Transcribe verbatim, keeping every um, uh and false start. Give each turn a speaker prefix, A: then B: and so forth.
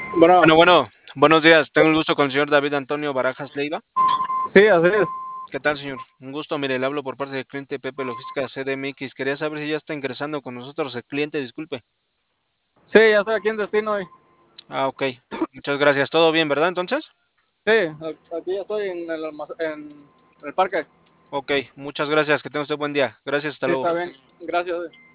A: Bueno,
B: Bueno, bueno, buenos días. Tengo el gusto con el señor David Antonio Barajas Leiva.
A: sí, así es.
B: ¿Qué tal, señor? Un gusto. Mire, le hablo por parte del cliente Pepe Logística C D M X. Quería saber si ya está ingresando con nosotros el cliente, disculpe.
A: Sí, ya estoy aquí en destino hoy.
B: Ah, ok. Muchas gracias. ¿Todo bien, verdad, entonces?
A: Sí, aquí ya estoy en el, almac- en el parque.
B: Ok, muchas gracias. Que tenga usted buen día. Gracias, hasta
A: Sí,
B: luego.
A: está bien. Gracias.